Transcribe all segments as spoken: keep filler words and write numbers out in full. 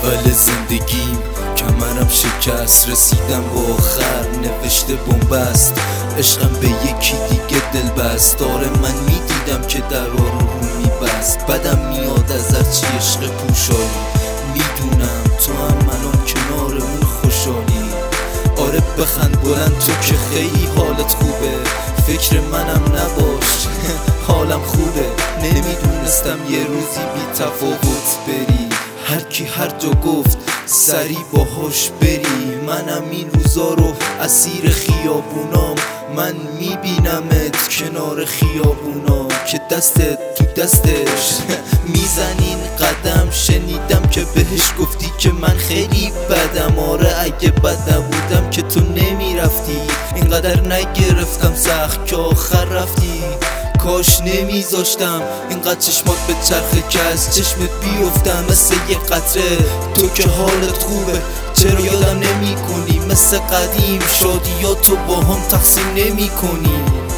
اول زندگیم کمرم شکست، رسیدم به آخر نوشته بنبست. عشقم به یکی دیگه دل بست، آره من میدیدم که در رو میبست. بدم میاد از هرچی عشق پوشالی، میدونم تو هم منو کنارمون خوشحالی. آره بخند بلند تو که خیلی حالت خوبه، فکر منم نباش حالم خوبه. نمیدونستم یه روزی بی تفاوت بری، هر کی هر جا گفت سری باهاش بری. منم این روزا رو اسیر خیابونام، من میبینمت کنار خیابونام که دستت تو دستش میزنین قدم. شنیدم که بهش گفتی که من خیلی بدم، آره اگه بد نبودم که تو نمیرفتی. اینقدر نگرفتم سخت که آخر رفتی، کاش نمیذاشتم اینقدر چشمات به چرخه که از چشمت بیفتم مثل یه قطره. تو که حالت خوبه چرا یادم نمی کنی؟ مثل قدیم شادیاتو با هم تقسیم نمی کنی.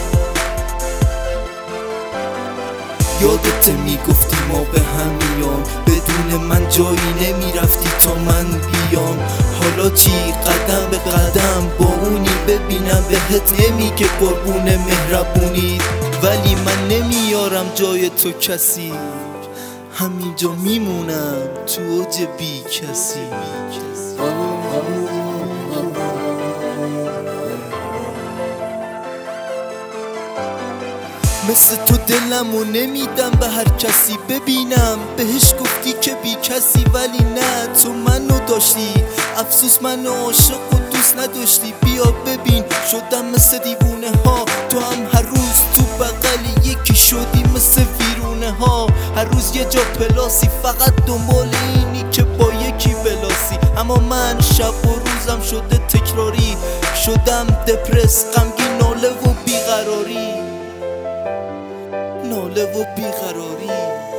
یادت میگفتی ما به هم میام، بدون من جایی نمیرفتی تا من بیام. حالا چی قدم به قدم با اونی ببینم بهت نمیگه قربون مهربونی، ولی من نمیارم جای تو کسی، همینجا میمونم تو اوج بی کسی. مثل تو دلمو نمیدم به هر کسی ببینم. بهش گفتی که بی کسی ولی نه تو منو داشتی. افسوس منو عاشق و دوست نداشتی. بیا ببین شدم مثل دیوونه ها، تو هم هر روز تو بغل یکی شدی مثل ویرونه ها. هر روز یه جا پلاسی فقط دنبال اینی که با یکی بلاسی. اما من شب و روزم شده تکراری، شدم دپرس غمگین ناله و بیقراری، ناله و بیقراری.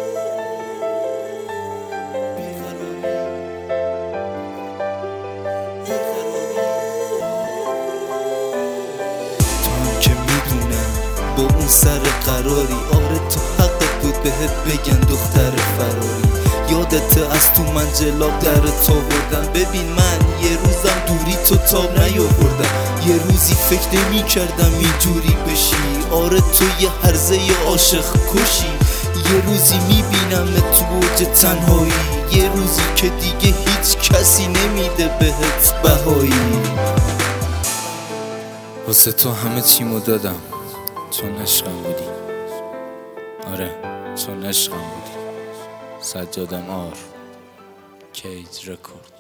تو هم که میدونم با اون سر قراری، آره تو حقت بود بهت بگن دختر فراری. یادت از تو من جلاب درت آوردم، ببین من یه روزم دوری تو تاب نیاوردم. یه روزی فکر نمی کردم اینجوری بشی، آره تو یه هرزه عاشق کشی. یه روزی میبینم تو اوج تنهایی، یه روزی که دیگه هیچ کسی نمیده بهت بهایی. واسه تو همه چیمو دادم چون عشقم بودی، آره چون عشقم بودی. سجادم آر کیج رکورد.